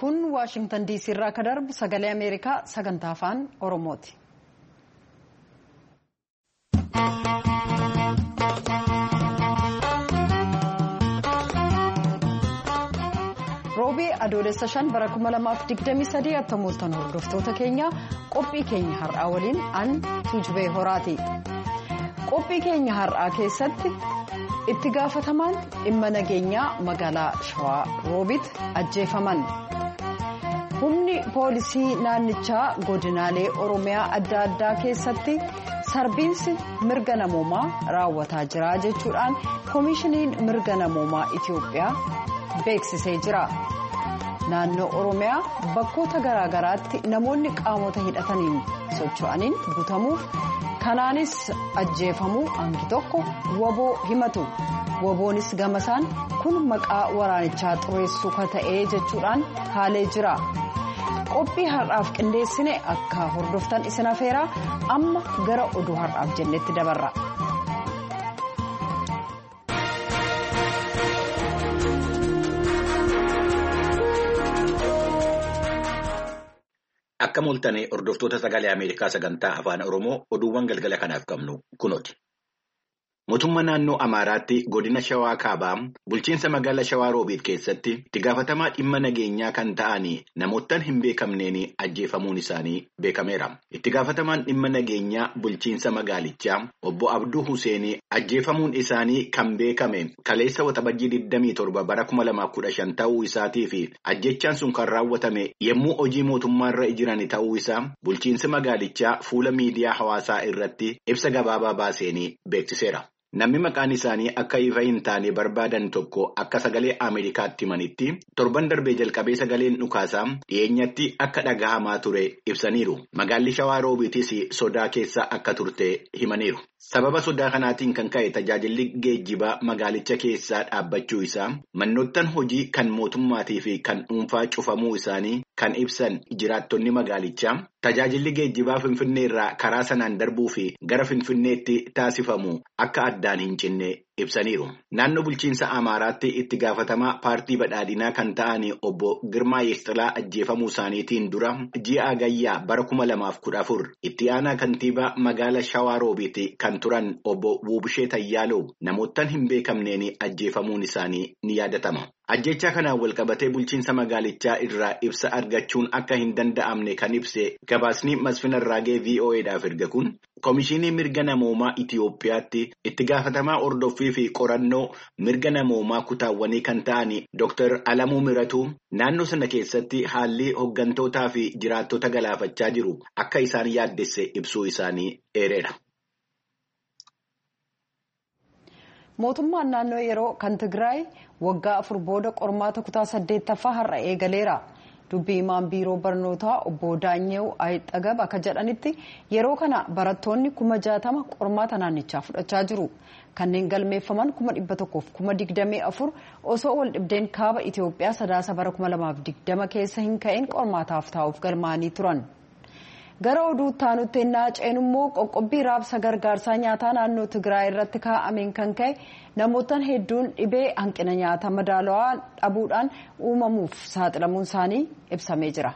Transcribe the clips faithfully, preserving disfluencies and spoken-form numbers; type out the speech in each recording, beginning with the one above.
kun Waashingtan diisii irraa kan darbu sagalee Ameerikaa sagantaa afaan Oromooti. Roobii adoolessa shan bara kuma lamaaf digdamii sadii attamooltan hordoftoota keenya qophii keenya har'aa waliin an Tuujubee Horaati. Qophii keenya har'aa keessatti itti gaafatamaan dhimma nageenyaa magaalaa Shawaa Roobitti ajjeefaman. Humni poolisii naannichaa godinaalee Oromiyaa adda addaa keessatti sarbiinsi mirga namoomaa raawwataa jira jechuudhaan koomishiniin mirga namoomaa Itiyoophiyaa beeksisee jira. Naannoo Oromiyaa bakkoota garaa garaatti namoonni qaamota hidhataniin socho'aniin butamuuf kanaanis ajjeefamuu hangi tokko waboo himatu. Waboonis gamasaan kun maqaa waraanichaa xureessuu ka ta'ee jechuudhaan haalee jira. Qophii har'aaf qindeessine akka hordoftan isin afeeraa amma gara oduu har'aaf jennetti dabarra. Akka mul'atanii hordoftoota sagalee Ameerikaa sagantaa afaan Oromoo oduuwwan galgala kanaaf qabnu kunooti. Mootummaa naannoo Amaaraatti godina Shawaa Kaabaa bulchiinsa magaalaa Shawaa Roobiit keessatti itti gaafatamaa dhimma nageenyaa kan ta'anii namoottan hin beekamneen ajjeefamuun isaanii beekameera. Itti gaafatamaan dhimma nageenyaa bulchiinsa magaalichaa obbo Abduu Huseenii ajjeefamuun isaanii kan beekame kaleessa waxabajjii digdamii torba bara kuma lamaaf kudha shan ta'uu isaatii fi ajjechaan sun kan raawwatame yommuu hojii mootummaarra jiran ta'uu isaa bulchiinsi magaalichaa fuula miidiyaa hawaasaa irratti ibsa gabaabaa baaseenii beeksiseera. Namni maqaan isaanii akka ifa hin taane barbaadan tokko akka sagalee Ameerikaatti himanitti torban darbee jalqabee sagaleen dhukaasaa dhiyeenyatti akka dhagahamaa ture ibsaniiru. Magaalli Shawaa Roobiitis sodaa keessa akka turte himaniiru. Sababa sodaa kanaatiin kan ka'e tajaajilli geejjibaa magaalicha keessaa dhaabbachuu isaa mannoottan hojii kan mootummaatii fi kan dhuunfaa cufamuu isaanii kan ibsan jiraattonni magaalichaa tajaajilli geejjibaa Finfinnee irraa karaa sanaan darbuu fi gara Finfinneetti taasifamu akka addaan hin cinne ibsaniiru. Naannoo bulchiinsa Amaaraatti itti gaafatamaa paartii badhaadhinaa kan ta'an obbo Girmaa Yeesxilaa ajjeefamuu isaaniitiin dura ji'a Agayyaa bara kuma lamaaf kudha afur itti aanaa kantiibaa magaalaa Shawaa Roobiitti kan turan obbo Wuubishee Tayyaaloo namoottan hin beekamneen ajjeefamuun isaanii ni yaadatama. Ajjechaa kanaan walqabatee bulchiinsa magaalichaa irraa ibsa argachuun akka hin danda'amne kan ibse gabaasni Masfin Arraagee V O Eedhaaf erga kun Koomishinii mirga namoomaa Itiyoophiyaatti itti gaafatamaa hordoffii fi qorannoo mirga namoomaa kutaawwanii kan ta'an Dooktar Alamuu Miratuu naannoo sana keessatti haalli hooggantootaa fi jiraattota galaafachaa jiru akka isaan yaaddesse ibsuu isaanii eereera. Mootummaan naannoo yeroo kan Tigraay waggaa afur booda qormaata kutaa saddeettaffaa har'a eegaleera. Dubbii himaan biiroo barnootaa obbo Daanyew Ayixagab akka jedhanitti yeroo kana barattoonni kuma jaatama qormaata naannichaa fudhachaa jiru. Kanneen galmeeffaman kuma dhibba tokkoof kuma digdamii afur osoo wal dhibdeen kaaba Itiyoophiyaa sadaasa bara kuma lamaaf digdama keessa hin ka'in qormaataaf taa'uuf galmaanii turan. Gara oduu taanutti naaceen immoo qoqqobbii raabsa gargaarsaa nyaataa naannoo Tigraay irratti kaa'ameen kan ka'e namootaan hedduun dhibee hanqina nyaataa madaalawaa dhabuudhaan uumamuuf saaxilamuun isaanii ibsamee jira.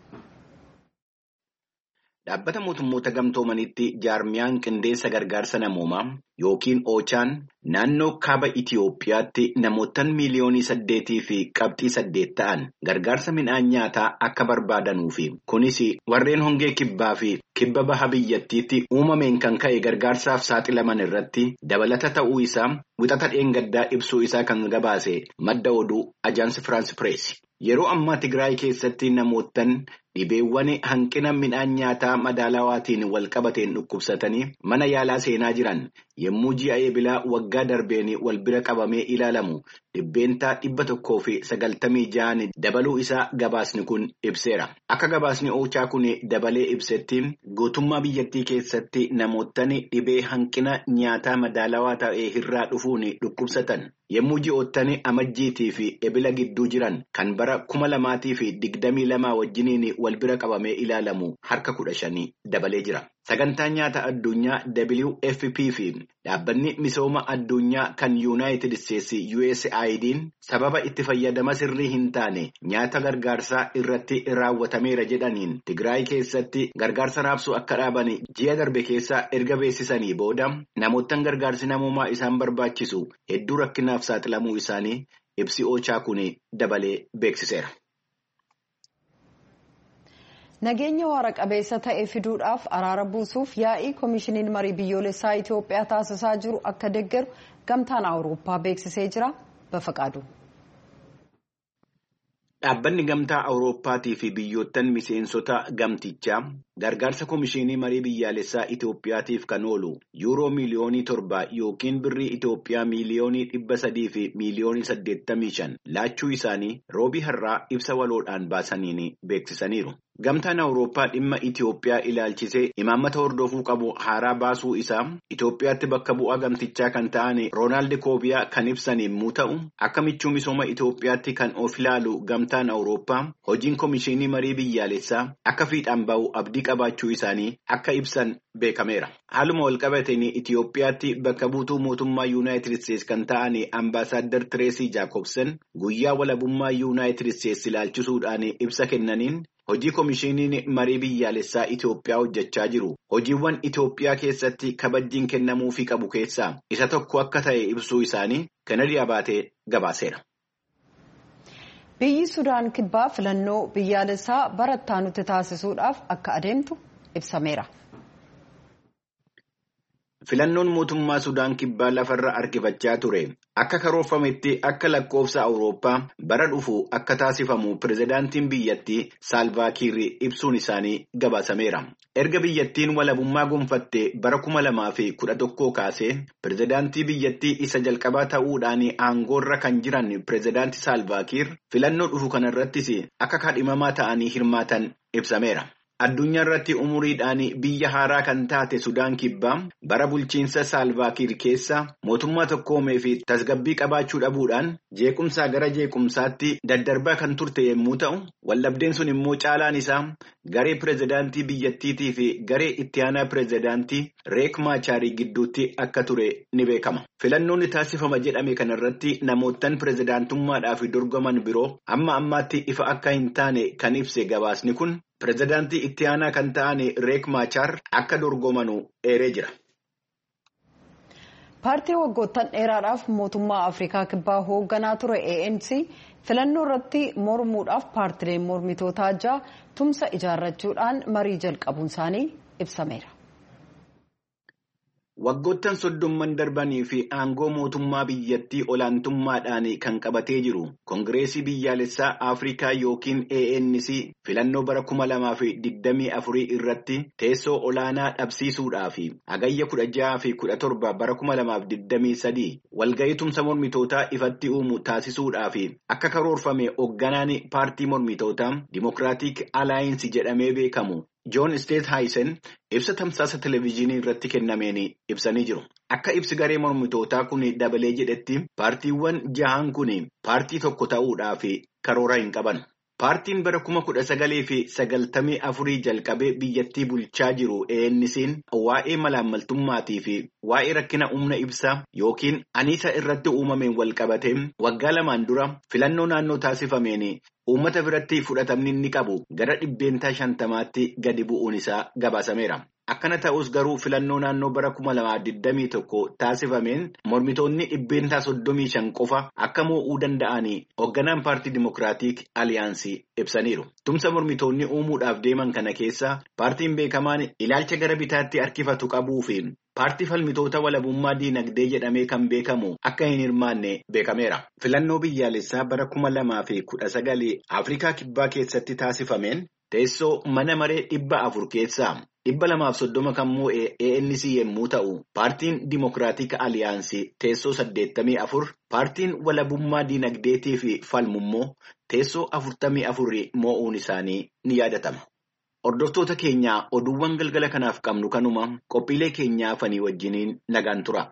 Dhaabbata mootummoota gamtoomanitti jaarmiyaan qindeessa gargaarsa namoomaa yookiin Oochaan naannoo kaaba Itiyoophiyaatti namoottan miiliyoonii saddeetii fi qabxii saddeet ta'an gargaarsa midhaan nyaataa akka barbaadanuu fi kunis warreen hongee kibbaa fi kibba baha biyyattiitti uumameen kan ka'e gargaarsaaf saaxilaman irratti dabalata ta'uu isaa wixata dheengaddaa ibsuu isaa kan gabaase madda oduu Ajaansi Firaans Pirees. Yeroo ammaa Tigraay keessatti namoottan dhibeewwan hanqina midhaan nyaataa madaalawaatiin wal qabateen dhukkubsatanii mana yaalaa seenaa jiran yommuu ji'a eebilaa waggaa darbeen wal bira qabamee ilaalamu dhibbeentaa dhibba tokkoo fi sagaltamii ja'an dabaluu isaa gabaasni kun ibseera. Akka gabaasni Oochaa kun dabalee ibsetti guutummaa biyyattii keessatti namoottan dhibee hanqina nyaataa madaalawaa ta'e irraa dhufuun dhukkubsatan yommuu ji'oottan amajjiitii fi ebila gidduu jiran kan bara kuma lamaatii fi digdamii lamaa wajjiniin wal bira qabamee ilaalamu harka kudha shanii dabalee jira. Sagantaa nyaata addunyaa W F P fi dhaabbanni misooma addunyaa kan Yuunaayitid Isteetsi U S A I D'n sababa itti fayyadama sirrii hin taane nyaata gargaarsaa irratti raawwatameera jedhaniin Tigraay keessatti gargaarsa raabsuu akka dhaaban ji'a darbe keessa erga beeksisanii booda namoottan gargaarsi namoomaa isaan barbaachisu hedduu rakkinaaf saaxilamuu isaanii ibsi Ochaa kun dabalee beeksiseera. Nageenya waara qabeessa ta'e fiduudhaaf araara buusuuf yaa'ii koomishiniin marii biyyoolessaa Itoophiyaa taasisaa jiru akka deeggaru gamtaan Awurooppaa beeksisee jira. Bafaqaadu. Dhaabbanni gamtaa Awurooppaatii fi biyyoottan miseensota gamtichaa gargaarsa koomishinii marii biyyaalessaa Itoophiyaatiif kan oolu yuuroo miiliyoonii torba yookiin birrii Itoophiyaa miiliyoonii dhibba sadii fi miiliyoonii saddeettamii shan laachuu isaanii roobii har'aa ibsa waloodhaan baasaniin beeksisaniiru. Gamtaan Awurooppaa dhimma Itoophiyaa ilaalchisee imaammata hordofuu qabu haaraa baasuu isaa Itoophiyaatti bakka bu'aa gamtichaa kan ta'an Roonaald Koobiyaa kan ibsan yommuu ta'u, akka michuu misooma Itoophiyaatti kan of ilaalu gamtaan Awurooppaa hojiin koomishinii marii biyyaalessaa akka fiixaan ba'u abdii qabaachuu isaanii akka ibsan beekameera. Haaluma walqabateen Itoophiyaatti bakka buutuu mootummaa Yuunaayitid Isteetsi kan ta'an Ambaasaadder Tireesii Jaakobsen guyyaa walabummaa Yuunaayitid Isteetsi ilaalchisuudhaan ibsa kennaniin hojii koomishiniin marii biyyaalessaa Itoophiyaa hojjechaa jiru hojiiwwan Itoophiyaa keessatti kabajjiin kennamuufii qabu keessaa isa tokko akka ta'e ibsuu isaanii Kennedy Abaatee gabaaseera. Biyyi Sudaan kibbaa filannoo biyyaalessaa barattaa nuti taasisuudhaaf akka adeemtu ibsameera. Filannoon mootummaa Sudaan kibbaa lafarra harkifachaa ture akka karoorfametti akka lakkoofsa Awurooppaa bara dhufu akka taasifamu pirezidaantiin biyyattii Saalvaa Kiir ibsuun isaanii gabaasameera. Erga biyyattiin walabummaa gonfatte bara kuma lamaa fi kudha tokkoo kaasee pirezidaantii biyyattii isa jalqabaa ta'uudhaan aangoorra kan jiran pirezidaantii Saalvaa Kiir filannoo dhufu kanarrattis akka kaadhimamaa ta'anii hirmaatan ibsameera. Addunyaa irratti umuriidhaan biyya haaraa kan taate Sudaan kibbaa bara bulchiinsa Saalvaa Kiir keessa mootummaa tokkoomee fi tasgabbii qabaachuu dhabuudhaan jeequmsaa gara jeequmsaatti daddarbaa kan turte yommuu ta'u, waldhabdeen sun immoo caalaan isaa garee pirezidaantii biyyattiitii fi garee itti aanaa pirezidaantii Reek Maachaarii gidduutti akka ture ni beekama. Filannoon taasifama jedhame kanarratti namoottan pirezidaantummaadhaaf dorgoman biroo amma ammaatti ifa akka hin taane kan ibse gabaasni kun. Pirezidaantii itti aanaa kan ta'an Reek Maachaar akka dorgomanu eeree jira. Paartii waggoottan dheeraadhaaf mootummaa Afrikaa kibbaa hoogganaa ture A N C filannoo irratti mormuudhaaf paartileen mormitootaa ja'a tumsa ijaarrachuudhaan marii jalqabuun isaanii ibsameera. Waggoottan soddomman darbanii fi aangoo mootummaa biyyattii olaantummaadhaan kan qabatee jiru Koongireesii biyyaalessaa Afrikaa yookiin A N C filannoo bara kuma lamaa fi digdamii afurii irratti teessoo olaanaa dhabsiisuudhaa fi hagayya kudha jaha fi kudha torba bara kuma lamaaf digdamii sadii walgahii tumsa mormitootaa ifatti uumu taasisuudhaa fi akka karoorfame hoogganaan paartii mormitootaa Dimokiraatik Alaayinsii jedhamee beekamu. Joon Steet Haayisen ibsa tamsaasa televezyiinii irratti kennameen ibsanii jiru. Akka ibsi garee mormitootaa kun dabalee jedhetti paartiiwwan jahaan kun paartii tokko ta'uudhaaf karoora hin qaban. Paartiin bara kuma kudha sagalee fi sagaltamii afurii jalqabee biyyattii bulchaa jiru A N C'n waa'ee malaammaltummaatii fi waa'ee rakkina humna ibsaa yookiin aniisa irratti uumameen walqabatee waggaa lamaan dura filannoo naannoo taasifameen uummata biratti fudhatamni inni qabu gara dhibbeentaa shantamaatti gadi bu'uun isaa gabaasameera. Akkana ta'us garuu filannoo naannoo bara kuma lamaa digdamii tokko taasifameen mormitoonni dhibbeentaa soddomii shan qofa akka moo'uu danda'anii hoogganaan paartii Dimokiraatik Aliyaansii ibsaniiru. Tumsa mormitoonni uumuudhaaf deeman kana keessa paartiin beekamaan ilaalcha gara bitaatti harkifatu qabuu fi paartii falmitoota walabummaa diinagdee jedhamee kan beekamu akka hin hirmaanne beekameera. Filannoo biyyaalessaa bara kuma lamaa fi kudha sagalii Afrikaa kibbaa keessatti taasifameen teessoo mana maree dhibba afur keessaa dhibba lamaaf soddoma kan moo'e A N C yommuu ta'u, paartiin Dimokiraatik Aliyaansii teessoo saddeettamii afur, paartiin walabummaa diinagdeetii fi falmummoo teessoo afurtamii afurii moo'uun isaanii ni yaadatama. Hordoftoota keenyaa oduuwwan galgala kanaaf qabnu kanuma qophiilee keenyaa fanii wajjiniin nagaan tura.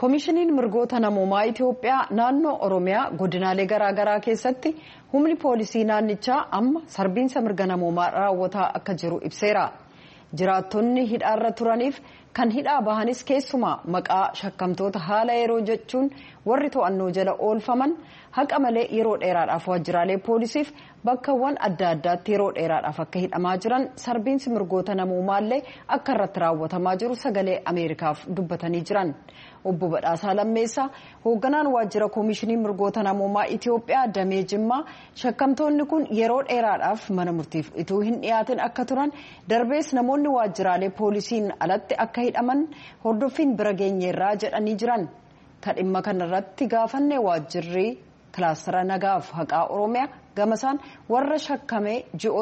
Koomishiniin mirgoota namoomaa Itoophiyaa naannoo Oromiyaa godinaalee garaagaraa keessatti humni poolisii naannichaa amma sarbiinsa mirga namoomaa raawwataa akka jiru ibseera. Jiraattonni hidhaarra turaniif kan hidhaa bahanis keessumaa maqaa shakkamtoota haala yeroo jechuun warri to'annoo jala oolfaman haqa malee yeroo dheeraadhaaf waajjiraalee poolisiif bakkawwan adda addaatti yeroo dheeraadhaaf akka hidhamaa jiran sarbiinsi mirgoota namoomaallee akka irratti raawwatamaa jiru sagalee Ameerikaaf dubbatanii jiran. Obbo Badhaasaa Lammeessaa hoogganaan waajjira koomishinii mirgoota namoomaa Itoophiyaa Damee Jimmaa shakkamtoonni kun yeroo dheeraadhaaf mana murtiif ituu hin dhiyaatin akka turan darbees namoonni waajjiraalee poolisiin alatti akka hidhaman hordoffiin bira geenyeerraa jedhanii jiran. Kan dhimma kanarratti gaafanne waajjirri kilaastara nagaaf haqaa Oromiyaa gamasaan warra shakkamee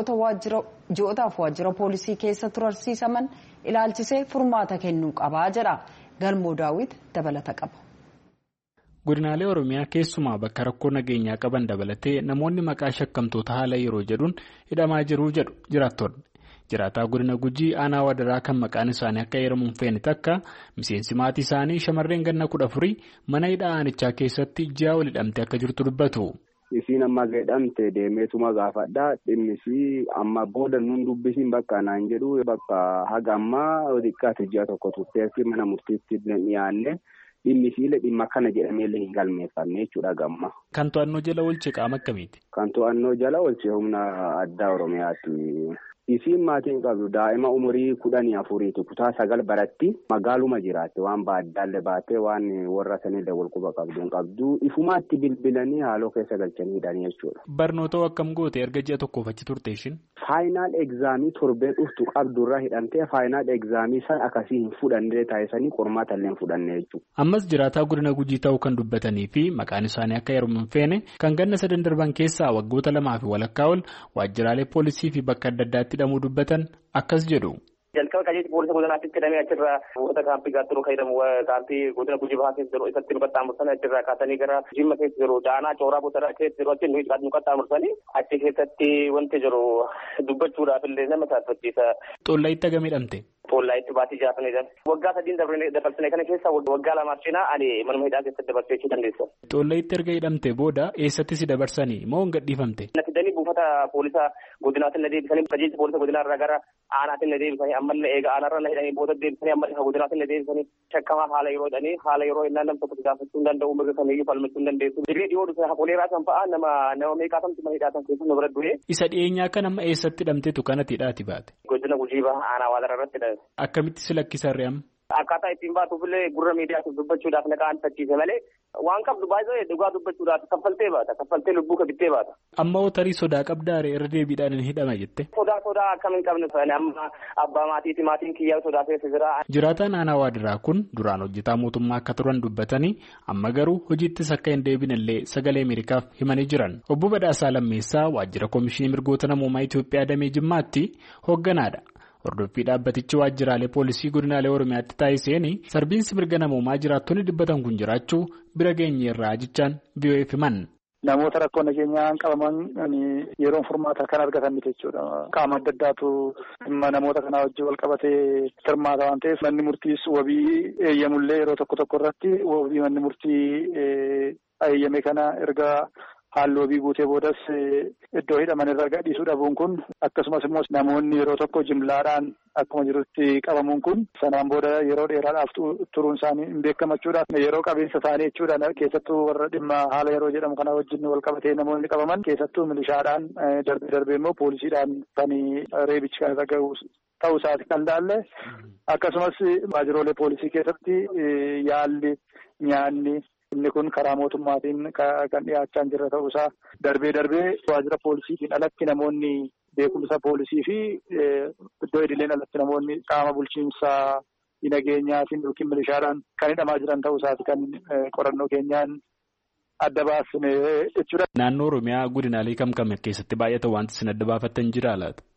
ji'ootaaf waajjira poolisii keessa turarsiisaman ilaalchisee furmaata kennuu qabaa jedha. Galmoo Daawit dabalata qaba. Godinaalee Oromiyaa keessumaa bakka rakkoo nageenyaa qaban dabalatee namoonni maqaa shakkamtoota haala yeroo jedhuun hidhamaa jiru jedhu jiraattonni. Jiraataa godina Gujii aanaa Wadaraa kan maqaan isaanii akka heeramuun feene takka miseensi maatii isaanii shamarreen ganna kudha afurii mana hidhaa aanichaa keessatti ji'a ol hidhamte akka jirtu dubbatu. Isiin amma gadhamte deemeetuma gaafadhaa dhimmisii amma booda nun dubbisiin bakka naan jedhu bakka haga ammaa xiqqaate ji'a tokko turteetti mana murtiitti dhiyaanne dhimmisiilee dhimma kana jedhameellee hin galmeeffamne jechuudha gamma. Kan to'annoo jala oolche qaama akkamiiti? Kan to'annoo jala oolche humna addaa Oromiyaati. Isiin maatiin qabdu daa'ima umurii kudhanii afuriiti kutaa sagal baratti magaaluma jiraatte waan baaddaallee baatee waan warra sanillee walquba qabdu hin qabdu ifumaatti bilbilanii haaloo keessa galchanii hidhanii jechuudha. Barnoota akkam goote erga ji'a tokkoof achi turte ishiin? Faayinaal egzaamii torbee dhuftu qabdurraa hidhamtee faayinaal egzaamii san akkasii hin fudhannee taasisanii qormaata illee hin fudhanne jechuudha. Ammas jiraataa godina Gujii ta'uu kan dubbatanii fi maqaan isaanii akka heeruman feene kan ganna sadan darban keessaa waggoota lamaa fi walakkaa ol waajjiraalee poolisii fi bakka adda addaatti hidhamuu dubbatan akkas jedhu. Jalqaba qajeelcha poolisa godinaatti hidhamee achirraa wanta kaampii gaattiruu fayyadamu kaampii godina Gujii bahaa keessa jiru isatti nu qaxxaamursanii achirraa kaasanii gara Jimma keessa jiru Daanaa Cooraa Botaraa keessa jiru achi nu qaxxaamursanii achi keessatti wanti jiru dubbachuudhaaf illee nama taasifachiisa. Xollaa itti agam hidhamte? Xollaa itti baatii jaafanidha. Waggaa sadiin dabarsine kana keessa waggaa lamaaf cinaa ani manuma hidhaa keessatti dabarsee jechuu dandeessa. Xollaa itti erga hidhamte booda eessatti si dabarsanii moo hin gadhiifamte? Nafidanii buufata poolisa godinaatiin na deebisanii qajeelcha poolisa godinaarraa gara aanaatiin na deebisanii ammallee eega aanarra na hidhanii booda deebisanii ammallee godinaatiin na deebisanii shakkamaaf haala yeroo hidhanii haala yeroo innaan nam tokko gaafachuu hin danda'u mirga kamiyyuu falmachuu hin dandeessu. Dirree dhiyoo dhufe koleeraa kan fa'aa nama nama meeqaatamti mana hidhaatan keessa nu bira du'e. Isa dhiyeenyaa kan amma eessatti hidhamteetu kanatti hidhaati baate? Godina Gujii bahaa aanaa Waadaraa irratti hidhame. Akkamitti si lakkisarree amma? Akkaataa ittiin baatuufillee gurra miidiyaatiif dubbachuudhaaf na qaanfachiise malee waan qabdu baay'ee dhugaa dubbachuudhaaf kaffaltee baata kaffaltee lubbuu kabittee baata. Amma tarii sodaa qabdaare irra deebiidhaan hin hidhama jette. Sodaa sodaa akkam hin qabne amma abbaa maatiiti maatiin kiyyaa sodaa keessa jira. Jiraataan aanaa Waadiraa kun duraan hojjetaa mootummaa akka turan dubbatanii amma garuu hojiittis akka hin deebinellee sagalee Ameerikaaf himanii jiran. Obbo Badhaasaa Lammeessaa waajjira koomishinii mirgoota namoomaa Itoophiyaa Damee Jimmaatti hoogganaadha. Hordoffii dhaabbatichi waajjiraalee poolisii godinaalee Oromiyaatti taasiseen sarbiinsi mirga namoomaa jiraattonni dubbatan kun jiraachuu bira geenyeerraa jechaan V O F himan. Namoota rakkoo nageenyaan qabaman yeroo furmaata kan argatan miti jechuudha. Qaama adda addaatu dhimma namoota kanaa wajjin wal qabatee hirmaata waan ta'eef manni murtiis wabii eeyyamullee yeroo tokko tokko irratti wabii manni murtii eeyyame kana erga haalli wabii guutee boodas iddoo hidhaman irraa gadhiisuu dhabuun kun akkasumas immoo namoonni yeroo tokko jimlaadhaan akkuma jirutti qabamuun kun sanaan booda yeroo dheeraadhaaf turuun isaanii hin beekamachuudhaaf yeroo qabeessa ta'anii jechuudha. Keessattuu warra dhimma haala yeroo jedhamu kana wajjin wal qabatee namoonni qabaman keessattuu milishaadhaan darbee darbee immoo poolisiidhaan kan reebichi kan irra gahu ta'uu isaati kan laalle akkasumas waajjiroolee poolisii keessatti yaalli nyaanni. Inni kun karaa mootummaatiin kan dhiyaachaa jira ta'uusaa darbee darbee waajjira poolisiitiin alatti namoonni beekumsa poolisii fi iddoo idileen alatti namoonni qaama bulchiinsaa nageenyaatiin yookiin milishaadhaan kan hidhamaa jiran ta'uusaati kan qorannoo keenyaan adda baasne jechuudha. Naannoo Oromiyaa godinaalee kam kam keessatti baay'ata wanti isin adda baafattan jira laata?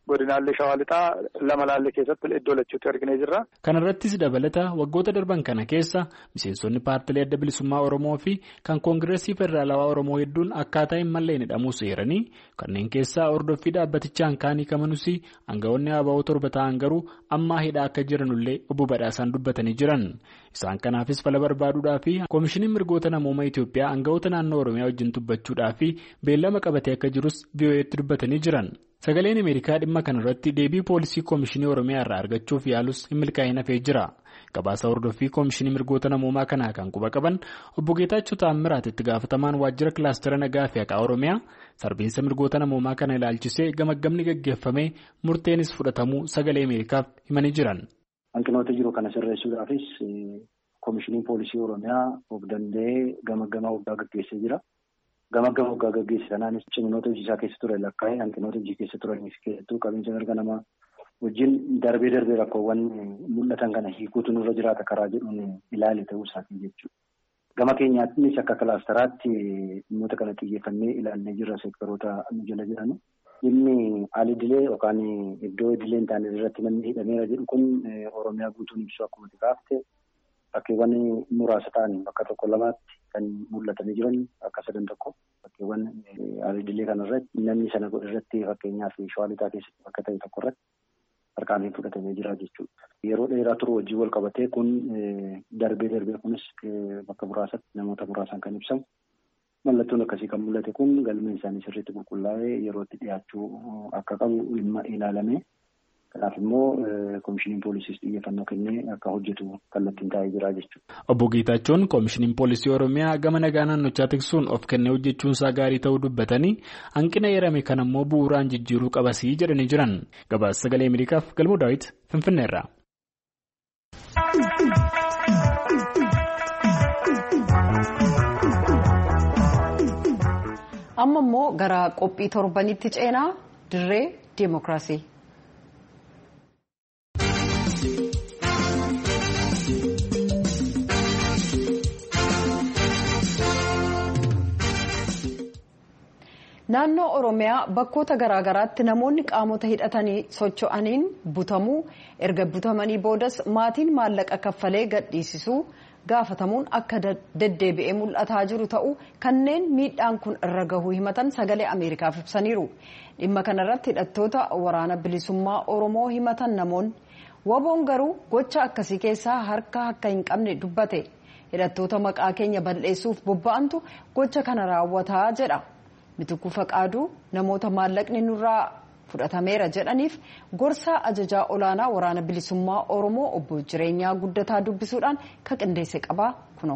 godinaalee shawaa lixaa lama laallee keessatti iddoo lachuutti arginee jirra. Kana irrattis dabalata waggoota darban kana keessa miseensonni paartilee adda bilisummaa Oromoo fi kan koongireesii federaalawaa Oromoo hedduun akkaataa hin malleen hidhamuu seeranii kanneen keessaa hordoffii dhaabbatichaan kaanii kamanus aangawoonni abaa'oo torba ta'an garuu ammaa hidhaa akka jiranullee obbo Badhaasaan dubbatanii jiran. Isaan kanaafis fala barbaaduudhaa fi koomishiniin mirgoota namoomaa Itoophiyaa aangawoota naannoo Oromiyaa wajjin dubbachuudhaa fi beellama qabatee akka jirus V O Eetti dubbatanii jiran. Sagaleen Ameerikaa dhimma kanarratti deebii poolisii koomishinii Oromiyaa irraa argachuuf yaalus hin milkaa'in hafee jira. Gabaasa hordoffii koomishinii mirgoota namoomaa kanaa kan quba qaban obbo Geetaachoo Taammiraat itti gaafatamaan waajjira kilaastera nagaa fi haqaa Oromiyaa sarbiinsa mirgoota namoomaa kana ilaalchisee gamaggamni gaggeeffamee murteenis fudhatamuu sagalee Ameerikaaf himanii jiran. Hanqinoota jiru kana sirreessuudhaafis koomishiniin poolisii Oromiyaa of danda'ee gamaggamaa waggaa gaggeessee jira. Gamaggamaa waggaa gaggeesse sanaanis ciminoota hojii isaa keessa ture lakkaa'ee hanqinoota hojii keessa turaniif keessattuu qabiinsa mirga namaa wajjin darbee darbee rakkoowwan mul'atan kana hiikuutu nurra jiraata karaa jedhuun ilaale ta'uu isaatii jechuudha. Gama keenyaattis akka kilaasteraatti dhimmoota kana xiyyeeffannee ilaallee jirra seektaroota nu jala jedhamu. Dhimmi alidilee yookaan iddoo idilee hin taane irratti namni hidhameera jedhu kun Oromiyaa guutuun ibsu akkuma xiqqaafte bakkeewwan muraasa ta'an bakka tokko lamaatti kan mul'atanii jiran akka sadan tokko bakkeewwan alidilee kanarratti namni sana irratti fakkeenyaaf shawaa lixaa keessatti bakka ta'e tokko irratti harkaaniin fudhatamee jira jechuudha. Yeroo dheeraa turuu wajjin wal qabatee kun darbee darbee kunis bakka muraasatti namoota muraasaan kan ibsamu. Mallattoon akkasii kan mul'ate kun galmeen isaanii sirriitti qulqullaa'ee yerootti dhiyaachuu akka qabu dhimma ilaalame. Kanaaf immoo koomishiniin poolisiis xiyyeeffannoo kennee akka hojjetu kallattiin taa'ee jira jechuudha. Obbo Geetaachoon koomishiniin poolisii Oromiyaa gama nagaa naannochaa tiksuun of kennee hojjechuun isaa gaarii ta'uu dubbatanii hanqina eerame kan ammoo bu'uuraan jijjiiruu qabasii jedhanii jiran. Gabaasa sagalee Ameerikaaf Galmoo Daawit Finfinneerraa. Amma immoo gara qophii torbanitti ceenaa dirree diimokiraasii. Naannoo Oromiyaa bakkoota garaagaraatti namoonni qaamota hidhatanii socho'aniin butamuu erga butamanii boodas maatiin maallaqa kaffalee gadhiisisuu gaafatamuun akka deddeebi'ee mul'ataa jiru ta'uu kanneen miidhaan kun irra gahuu himatan sagalee Ameerikaaf ibsaniiru. Dhimma kanarratti hidhattoota waraana bilisummaa Oromoo himatan namoonni waboon garuu gocha akkasii keessaa harka akka hin qabne dubbate. Hidhattoota maqaa keenya balleessuuf bobba'antu gocha kana raawwataa jedha. Mitukuu Faqaaduu namoota maallaqni nurraa fudhatameera jedhaniif gorsaa ajajaa olaanaa waraana bilisummaa Oromoo obbo Jireenyaa Guddataa dubbisuudhaan kan qindeesse qabaa kuno.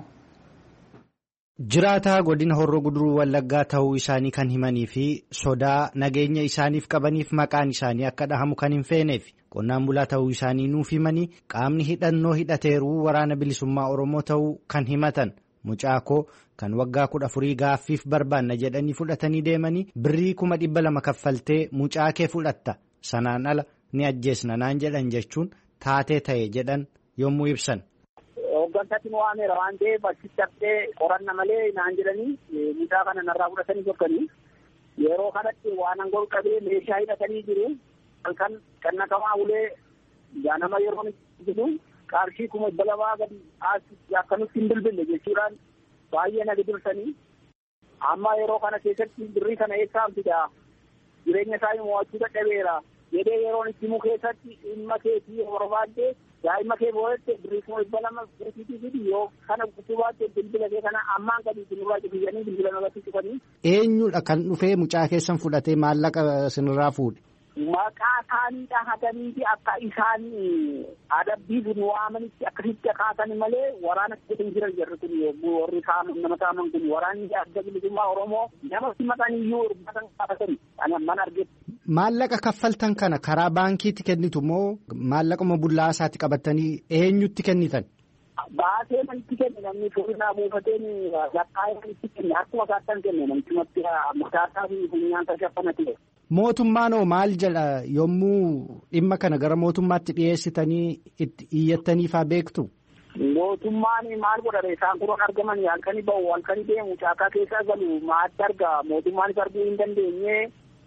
Jiraataa godina Horroo Guduruu Wallaggaa ta'uu isaanii kan himanii fi sodaa nageenya isaaniif qabaniif maqaan isaanii akka dhahamu kan hin feeneef qonnaan bulaa ta'uu isaanii nuuf himanii qaamni hidhannoo hidhateeruu waraana bilisummaa Oromoo ta'uu kan himatan. Mucaakoo kan waggaa kudha afurii gaaffiif barbaanna jedhanii fudhatanii deemanii birrii kuma dhibba lama kaffaltee mucaakee fudhatta sanaan ala ni ajjeesna naan jedhan jechuun taatee ta'e jedhan yommuu ibsan. Hooggansaatti nu waameera waan ta'eef achitti haftee qoranna malee naan jedhanii mucaa kana narraa fudhatanii sokkanii yeroo kanatti waan angol qabee meeshaa hidhatanii jiru halkan kan naqamaa ulee jaanama yeroo jiru. Qarshii kuma dhibba lamaa gadi akkanutti hin bilbille jechuudhaan baay'ee na gidirsanii amma yeroo kana keessatti birrii kana eessaa fida jireenya isaa mo'achuu dadhabeera jedhee yeroon itti himu keessatti dhimma keetii barbaaddee daa'ima kee boo'ette birrii kuma dhibba lama birrii fidi yoo kana gutubaatte bilbila kee kana ammaan gadi sinirraa cufisanii bilbila namatti cufanii. Eenyudha kan dhufee mucaa keessan fudhatee maallaqa sinirraa fuudhe? Maqaa isaanii dhahataniiti akka isaan adabbiif nu waamanitti akkasitti kaasani malee waraana keessa jiran jirri kun warri nama saaman kun waraanni adda bilisummaa Oromoo nama simatanii iyyuu urbatan qabatani mana argetti. Maallaqa kaffaltan kana karaa baankiitti kennitu moo maallaquma bullaasaatti qabatanii eenyutti kennitan? Baasee manitti kenne namni fuurinaa buufateen lakkaa'ee manitti kenne akkuma kaattan kenne namichumatti mataasaa fi funyaan tashaffanati. Mootummaan hoo maal jedha yommuu dhimma kana gara mootummaatti dhiyeessitanii itti iyyattaniifaa beektu? Mootummaan maal godhare isaan kun argamanii halkanii bahu halkanii deemu caakaa keessa galu maatti arga mootummaanis arguu hin dandeenye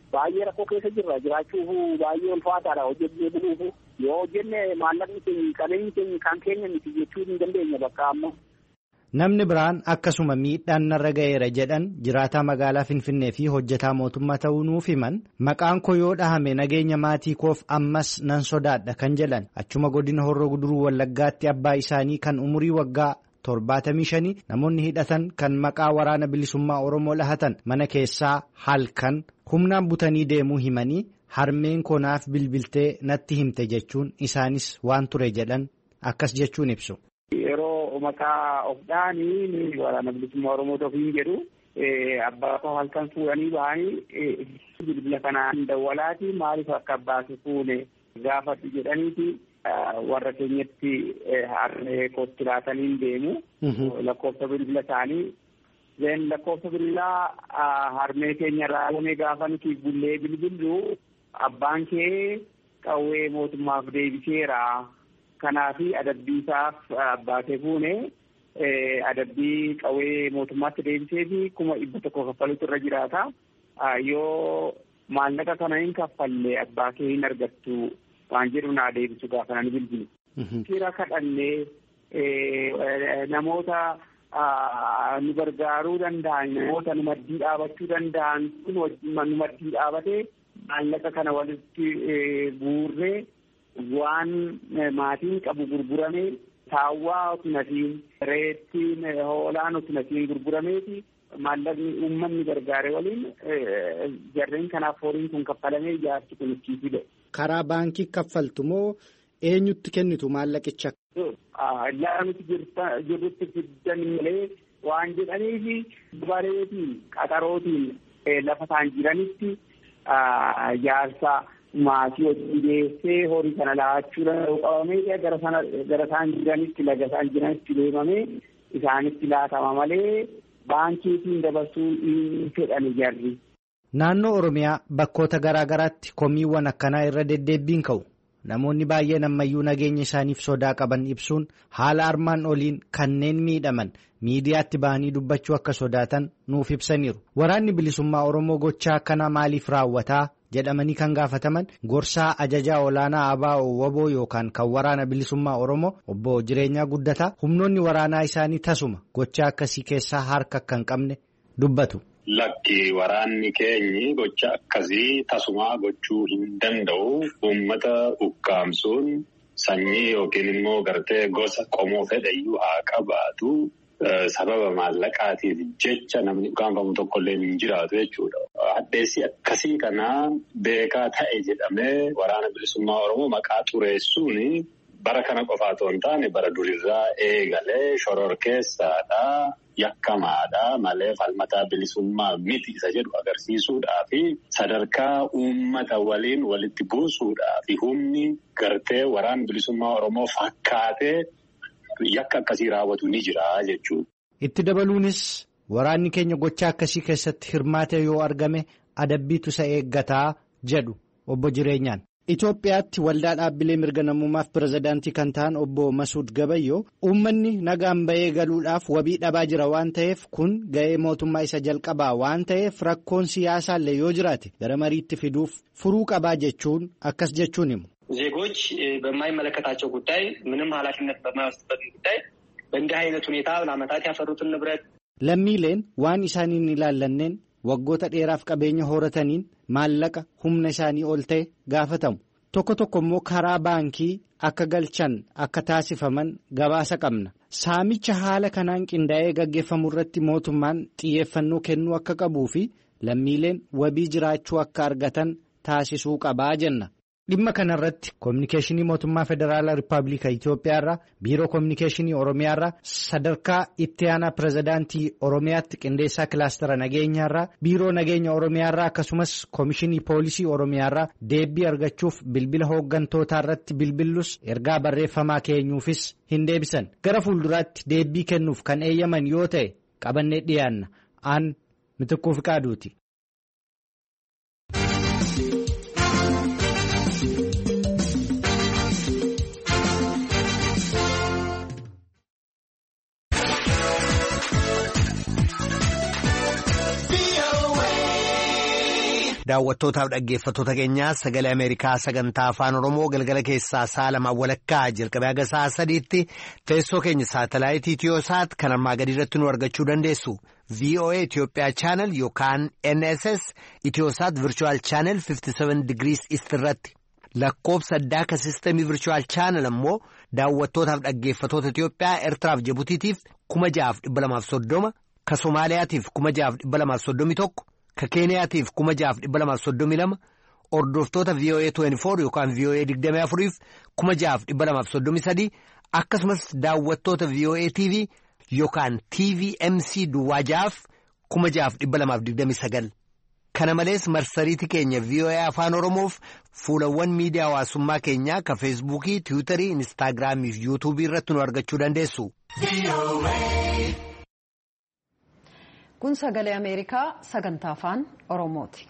baay'ee rakkoo keessa jirra. Jiraachuuf baay'ee ulfaataadha hojjennee buluuf. Yoo hojjenne maallaqni keenya qabeenyi keenya kan keenya miti jechuu hin dandeenya bakka amma. Namni biraan akkasuma miidhaan narra ga'eera jedhan jiraataa magaalaa Finfinnee fi hojjetaa mootummaa ta'uu nuuf himan maqaan koo yoo dhahame nageenya maatii koof ammas nan sodaadha kan jedhan achuma godina Horroo Guduruu Wallaggaatti abbaa isaanii kan umurii waggaa torbaatamii shanii namoonni hidhatan kan maqaa waraana bilisummaa Oromoo dhahatan mana keessaa halkan humnaan butanii deemuu himanii harmeen koo naaf bilbiltee natti himte jechuun isaanis waan ture jedhan akkas jechuun ibsu. Yeroo maqaa of dhaanii waraana bilisummaa Oromoo ofiin jedhu abbaa koo halkan fuudhanii bahanii bilbila kanaan dawwalaati maaliif akka abbaa kee fuune gaafadhu jedhaniiti warra keenyatti harmee kootti laatanii deemu lakkoofsa bilbila isaanii zeen lakkoofsa bilbilaa harmee keenya irraa gaafa nuti bullee bilbillu abbaan kee qawwee mootummaaf deebiseera. Kanaafi adabbii isaaf abbaatee fuune adabbii qawwee mootummaatti deebisee fi kuma dhibba tokko kaffaluutu irra jiraata. Yoo maallaqa kana hin kaffalle abbaa kee hin argattu waan jedhu naa deebisu gaafa nani bilbilu. Fira kadhannee namoota nu gargaaruu danda'an namoota nu maddii dhaabachuu danda'an kun nu maddii dhaabatee maallaqa kana walitti guurree. Waan maatiin qabu gurgurame taawwaa otinatiin reettiin hoolaan otinatiin gurgurameeti maallaqni uummanni gargaare waliin jarreen kanaaf horiin kun kaffalamee ijaarsi kun itti karaa baankii kaffaltu moo eenyutti kennitu maallaqicha? Lafa nuti jirrutti fiddan malee waan jedhaniifi bareetiin qaxarootiin lafa isaan jiranitti ijaarsa. Maatii hojii dhiyeessee horii kana laachuu danda'u qabamee gara sana gara isaan jiranitti laga isaan jiranitti deemamee isaanitti laatama malee baankiitiin dabarsuu hin fedhan jarri. Naannoo Oromiyaa bakkoota garaa garaatti komiiwwan akkanaa irra deddeebbiin ka'u. Namoonni baay'een ammayyuu nageenya isaaniif sodaa qaban ibsuun haala armaan oliin kanneen miidhaman miidiyaatti bahanii dubbachuu akka sodaatan nuuf ibsaniiru. Waraanni bilisummaa Oromoo gochaa akkanaa maaliif raawwataa? jedhamanii kan gaafataman gorsaa ajajaa olaanaa A B O Waboo yookaan kan waraana bilisummaa Oromoo obbo Jireenyaa Guddataa humnoonni waraanaa isaanii tasuma gochaa akkasii keessaa harka akka hin qabne dubbatu. Lakki waraanni keenyi gocha akkasii tasumaa gochuu hin danda'u uummata ukkaamsuun sanyii yookiin immoo gartee gosa qomoo fedhayyuu haa qabaatu. Sababa maallaqaatiif jecha namni ukkaanfamu tokkollee hin jiraatu jechuudha. Addeessi akkasii kana beekaa ta'e jedhamee waraana bilisummaa Oromoo maqaa xureessuun bara kana qofaa otoo hin taane bara durirraa eegalee shororkeessaadha, yakkamaadha malee falmataa bilisummaa miti isa jedhu agarsiisuudhaa fi sadarkaa uummata waliin walitti buusuudhaa fi humni gartee waraana bilisummaa Oromoo fakkaatee. Yakka akkasii raawwatu ni jira jechuudha. Itti dabaluunis waraanni keenya gochaa akkasii keessatti hirmaate yoo argame adabbiitu isa eeggataa jedhu obbo Jireenyaan. Itoophiyaatti waldaa dhaabbilee mirga namummaaf pirezidaantii kan ta'an obbo Masuud Gabayyoo uummanni nagaan bahee galuudhaaf wabii dhabaa jira waan ta'eef kun ga'ee mootummaa isa jalqabaa waan ta'eef rakkoon siyaasaallee yoo jiraate gara mariitti fiduuf furuu qabaa jechuun akkas jechuun himu. ዜጎች በማይመለከታቸው ጉዳይ ምንም ኃላፊነት በማይወስድበት ጉዳይ በእንዲህ አይነት ሁኔታ ለዓመታት ያፈሩትን ንብረት lammiileen waan isaaniin ilaalanneen waggoota dheeraaf qabeenya horataniin maallaqa humna isaanii ol ta'e gaafatamu tokko tokko immoo karaa baankii akka galchan akka taasifaman gabaasa qabna saamicha haala kanaan qindaa'ee gaggeeffamu irratti mootummaan xiyyeeffannoo kennuu akka qabuu fi lammiileen wabii jiraachuu akka argatan taasisuu qabaa jenna. Dhimma kanarratti kominikeeshinii mootummaa federaalaa Rippaabilika Itoophiyaarraa biiroo kominikeeshinii Oromiyaarraa sadarkaa itti aanaa pirezidaantii Oromiyaatti qindeessaa kilaastara nageenyaarraa biiroo nageenya Oromiyaarraa akkasumas komishinii poolisii Oromiyaarraa deebii argachuuf bilbila hooggantootaarratti bilbillus ergaa barreeffamaa keenyuufis hin deebisan gara fuulduraatti deebii kennuuf kan eeyyaman yoo ta'e qabannee dhiyaanna aan Mitikkuu Fiqaaduuti. Daawwattootaaf dhaggeeffattoota keenyaa sagalee Ameerikaa sagantaa afaan Oromoo galgala keessaa sa'a lamaa walakkaa jalqabee haga sa'a sadiitti teessoo keenya saatalaayitii Itiyoosaat kan armaa gadii irratti nu argachuu dandeessu. V O A Itiyoophiyaa Channel yookaan N S S Itiyoosaat Virtual Channel fifty-seven Degrees East irratti. Lakkoofsa addaa ka sistemii Virtual Channel ammoo daawwattootaaf dhaggeeffattoota Itiyoophiyaa Eertiraaf Jibutiitiif kuma ja'aaf dhibba lamaaf soddoma, ka Somaaliyaatiif kuma ja'aaf dhibba lamaaf soddomii tokko, ka Keeniyaatiif kuma ja'aaf dhibba lamaaf soddomii lama, hordoftoota V O A twenty-four yookaan V O A digdamii afuriif kuma ja'aaf dhibba lamaaf soddomii sadii, akkasumas daawwattoota V O A T V yookaan T V M C duwwaa ja'aaf kuma ja'aaf dhibba lamaaf digdamii sagal. Kana malees marsariitii keenya V O A Afaan Oromoof fuulawwan miidiyaa hawaasummaa keenyaa ka Feesbuukii, Tiwiitarii, Inistaagiraamii fi Yuutuubii irratti nu argachuu dandeessu. Kun sagalee Ameerikaa sagantaa afaan Oromooti.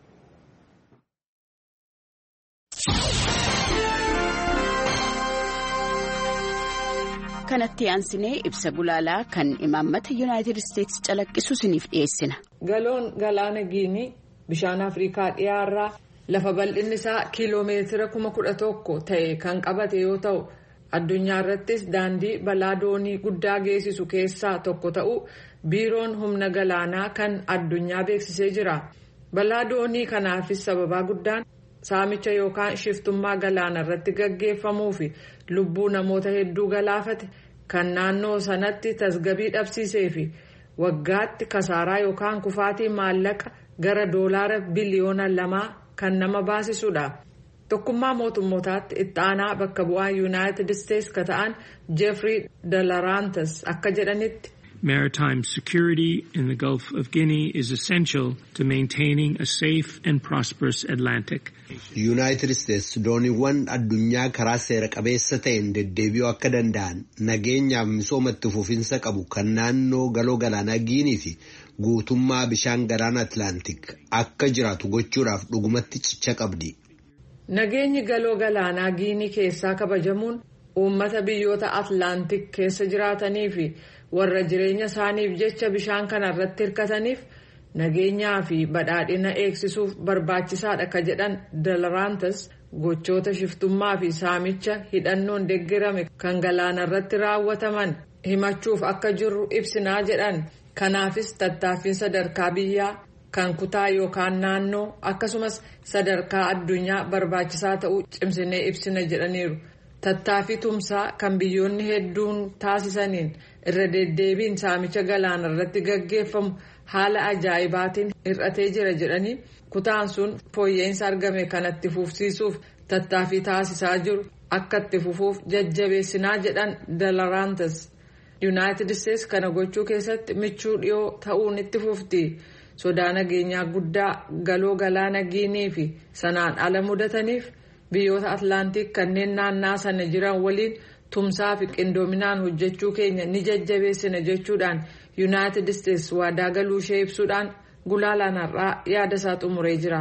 Kanatti aansinee ibsa gulaalaa kan imaammata Yuunaayitid Isteetsi calaqqisu isiniif dhiyeessina. Galoon galaana Giinii bishaan Afrikaa dhiyaarraa lafa bal'inni isaa kiiloomeetira kuma kudha tokko ta'e kan qabate yoo ta'u addunyaa irrattis daandii balaa doonii guddaa geessisu keessaa tokko ta'u biiroon humna galaanaa kan addunyaa beeksisee jira. Balaa doonii kanaafis sababaa guddaan saamicha yookaan shiftummaa galaana irratti gaggeeffamuu fi lubbuu namoota hedduu galaafate kan naannoo sanatti tasgabii dhabsiisee fi waggaatti kasaaraa yookaan kufaatii maallaqa gara doolaara biliyoona lamaa kan nama baasisudha. Tokkummaa mootummootaatti itti aanaa bakka bu'aa Yuunaayitid Isteetsi ka ta'an Jeffrey Delarantes akka jedhanitti. Maritime security in the Gulf of Guinea is essential to maintaining a safe and prosperous Atlantic. United States dooniiwwan addunyaa karaa seera qabeessa ta'een deddeebi'uu akka danda'an nageenyaaf misoomatti fufinsa qabu kan naannoo galoo galaanaa Giinii fi guutummaa bishaan galaana Atlantic akka jiraatu gochuudhaaf dhugumatti cicha qabdi. Nageenyi galoo galaanaa Giinii keessaa kabajamuun uummata biyyoota Atlantic keessa jiraatanii fi warra jireenya isaaniif jecha bishaan kana irratti hirkataniif nageenyaa fi badhaadhina eegsisuuf barbaachisaadha ka jedhan Delarantes gochoota shiftummaa fi saamicha hidhannoon deeggarame kan galaana irratti raawwataman himachuuf akka jirru ibsinaa jedhan. Kanaafis tattaaffiin sadarkaa biyyaa kan kutaa yookaan naannoo akkasumas sadarkaa addunyaa barbaachisaa ta'uu cimsinee ibsina jedhaniiru. Tattaaffii tumsaa kan biyyoonni hedduun taasisaniin irra deddeebiin saamicha galaana irratti gaggeeffamu haala ajaa'ibaatiin hir'atee jira jedhanii kutaan sun fooyya'insa argame kanatti fufsiisuuf tattaaffii taasisaa jiru akka itti fufuuf jajjabeessinaa jedhan Delarantes. Yuunaayitid Isteetsi kana gochuu keessatti michuu dhiyoo ta'uun itti fufti. Sodaa nageenyaa guddaa galoo galaana Giinii fi sanaan ala mudataniif biyyoota Atlaantik kanneen naannaa sana jiran waliin tumsaa fi qindoominaan hojjechuu keenya ni jajjabeessina jechuudhaan Yuunaayitid Isteetsi waadaa galuu ishee ibsuudhaan gulaalaan har'aa yaada isaa xumuree jira.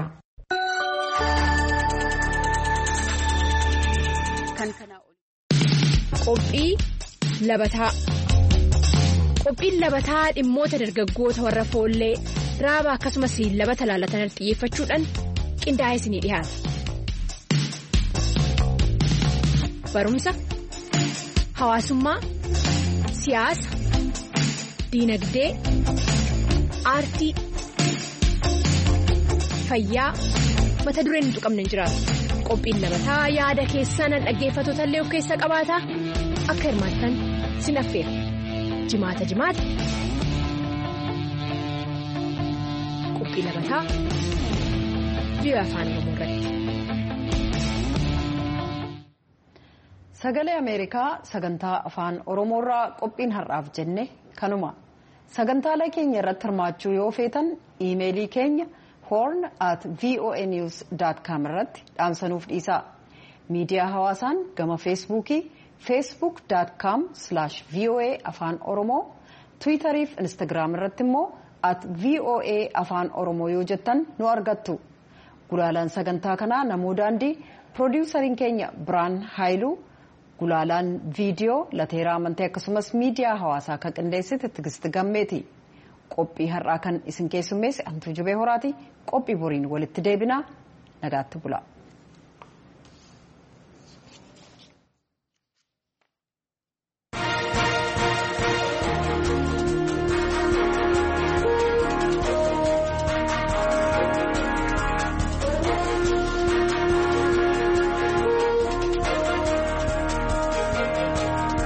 Qophii labataa. Qophiin labataa dhimmoota dargaggoota warra foollee raaba akkasumas labata laalatan xiyyeeffachuudhaan qindaa'ee isinii dhiyaata. Barumsa, hawaasummaa, siyaasa, diinagdee, aartii, fayyaa mata dureen hin tuqamne hin jiraatu. Qophiin labataa yaada keessan dhaggeeffattoota illee of keessa qabaata akka hirmaattan sin affeera. Jimaata jimaata. Qophii labataa biyya afaan Oromoo irratti. Sagalee Ameerikaa sagantaa afaan Oromoorraa qophiin har'aaf jenne kanuma. Sagantaalee keenya irratti hirmaachuu yoo feetan iimeelii keenya horn at voanews dot com irratti dhaamsanuuf dhiisaa. Miidiyaa hawaasaan gama feesbuukii facebook dot com slash voa afaan oromoo tiwiitarii fi instagiraam irratti immoo at voa afaan oromoo yoo jettan nu argattu. Gulaalaan sagantaa kanaa namuu daandii piroodiwusariin keenya Biraan Haayiluu. Gulaalaan viidiyoo lateeraa amantee akkasumas miidiyaa hawaasaa kan qindeessite Tigist Gammeeti. qophii har'aa kan isin keessummeesse Antuu Jibee Horaati. Qophii boriin walitti deebinaa nagaatti bula.